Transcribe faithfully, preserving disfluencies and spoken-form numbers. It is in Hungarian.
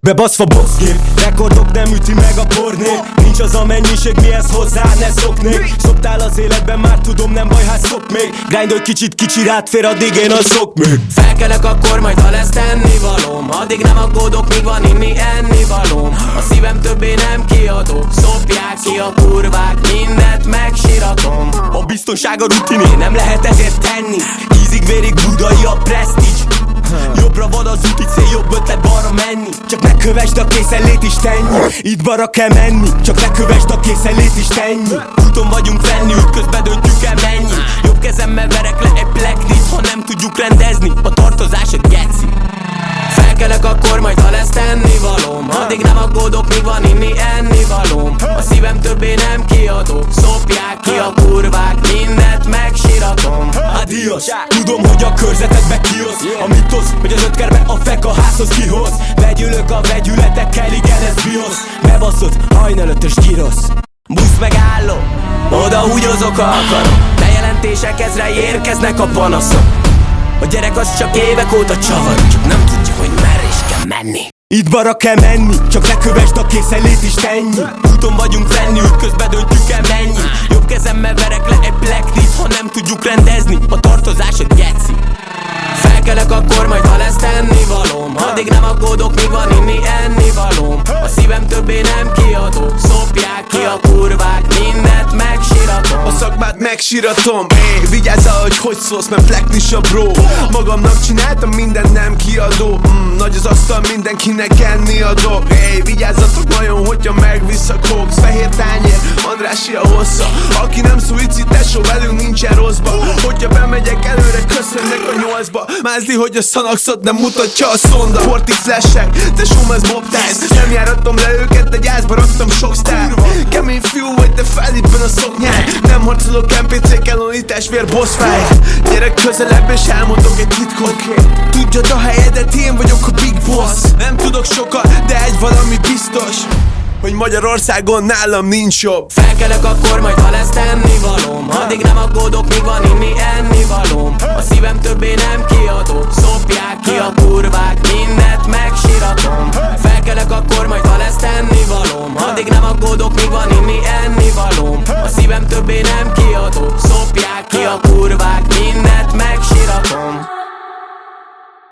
Bebaszva boxgép, rekordok nem üti meg a pornép. Nincs az a mennyiség, mihez hozzá ne szoknék. Szoptál az életben, már tudom, nem baj, hát szok még. Grindolj kicsit, kicsi rád fér, addig én az szok még. Felkelek akkor majd, ha lesz tennivalóm. Addig nem aggódok, míg van inni ennivalóm. A szívem többé nem kiadok. Szopják ki a kurvák, mindent megsiratom. A biztonság a rutiné, nem lehet ezért tenni. Ízig vérig budai a presztízs. Jobbra van az úti cél, jobb ötlet balra menni. Csak ne kövesd a készenlét is tenni. Itt balra kell menni, csak ne kövesd a készenlét is tenni. Úton vagyunk fenni, útközben döntjük el mennyi. Jobb kezemmel verek le egy plektit, ha nem tudjuk rendezni a tartozás a geci. Felkelek akkor majd, ha lesz tennivalóm. Addig nem aggódok, míg van inni ennivalóm. A szívem többé nem kiadok. Szopják ki a kurvák, mindent megsiratom. Adios, tudom, hogy a körzetedbe kihoz. A mitosz, hogy az ötkerbe a fek a házhoz kihoz. Vegyülök a vegyületekkel, igen ez biosz. Bebaszod, hajnal ötös gyrosz. Busz megálló, oda húgyozok ha akarom. Bejelentések ezre érkeznek a panaszok. A gyerek az csak évek óta csavar, csak nem tudja, hogy merre is kell menni. Itt balra kell menni, csak ne kövesd a készenlét is tenni. Úton vagyunk fenni, útközben döntjük el mennyi. Jobb kezemmel verek le egy plektit, ha nem tudjuk rendezni a tartozás a geci. Felkelek akkor majd, ha lesz tennivalóm. Addig nem aggódok, míg van inni ennivalóm. A szívem többé nem kiadok. Szopják ki a kurvák, mindent megsiratom. A szakmát megsiratom, éj, vigyázz, hogy hogy szólsz, mert pleknis a bro. Magamnak csináltam, minden nem kiadó. mm, Nagy az asztal, mindenkinek enni adok. Éj, vigyázzatok nagyon, hogyha megvisz a koksz. Fehér tányér, Andrási a hossza. Aki nem szuicid, tesó, velünk nincsen rosszba. Hogyha bemegyek előre, köszönnek a nyolcba. Mázli, hogy a szanaxot nem mutatja a szonda. Forti flashek, tesóm ez Bob Tyson. Nem járatom le őket, de gyászba raktam sok sztár. Kemény fiú vagy te Fellipben a szoknyán. Nem harcolok em pé cé-kkel, onítás vér boss fight. Gyerek közelebb és elmondok egy titkot. Tudjad a helyedet, én vagyok a big boss. Nem tudok sokat, de egy valami biztos, hogy Magyarországon nálam nincs jobb. Felkelek akkor majd, ha lesz tennivalóm. Addig nem aggódok, míg van inni ennivalóm. A szívem többé nem kiadok. Szopják ki a kurvák, mindent megsiratom. Felkelek akkor majd, ha lesz tennivalóm. Addig nem aggódok, míg van inni ennivalóm. A szívem többé nem kiadok. Szopják ki a kurvák, mindent